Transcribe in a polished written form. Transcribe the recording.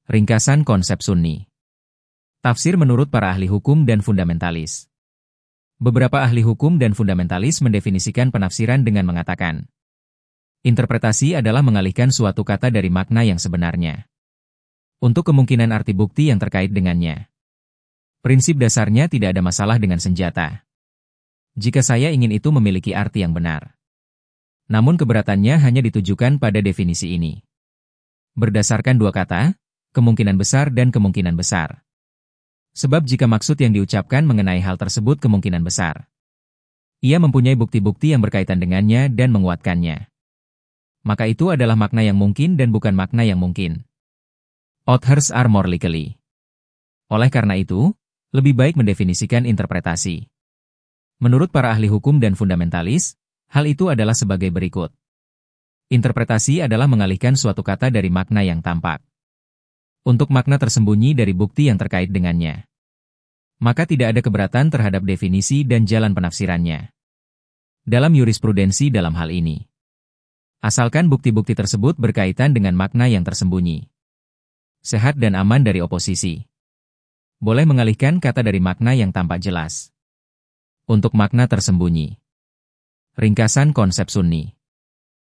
Ringkasan konsep Sunni. Tafsir menurut para ahli hukum dan fundamentalis. Beberapa ahli hukum dan fundamentalis mendefinisikan penafsiran dengan mengatakan, interpretasi adalah mengalihkan suatu kata dari makna yang sebenarnya untuk kemungkinan arti bukti yang terkait dengannya. Prinsip dasarnya tidak ada masalah dengan senjata jika saya ingin itu memiliki arti yang benar. Namun keberatannya hanya ditujukan pada definisi ini. Berdasarkan dua kata, kemungkinan besar dan kemungkinan besar. Sebab jika maksud yang diucapkan mengenai hal tersebut kemungkinan besar, ia mempunyai bukti-bukti yang berkaitan dengannya dan menguatkannya. Maka itu adalah makna yang mungkin dan bukan makna yang mungkin. Authors are more likely. Oleh karena itu, lebih baik mendefinisikan interpretasi. Menurut para ahli hukum dan fundamentalis, hal itu adalah sebagai berikut. Interpretasi adalah mengalihkan suatu kata dari makna yang tampak untuk makna tersembunyi dari bukti yang terkait dengannya. Maka tidak ada keberatan terhadap definisi dan jalan penafsirannya dalam jurisprudensi dalam hal ini. Asalkan bukti-bukti tersebut berkaitan dengan makna yang tersembunyi, sehat dan aman dari oposisi. Boleh mengalihkan kata dari makna yang tampak jelas untuk makna tersembunyi. Ringkasan konsep Sunni.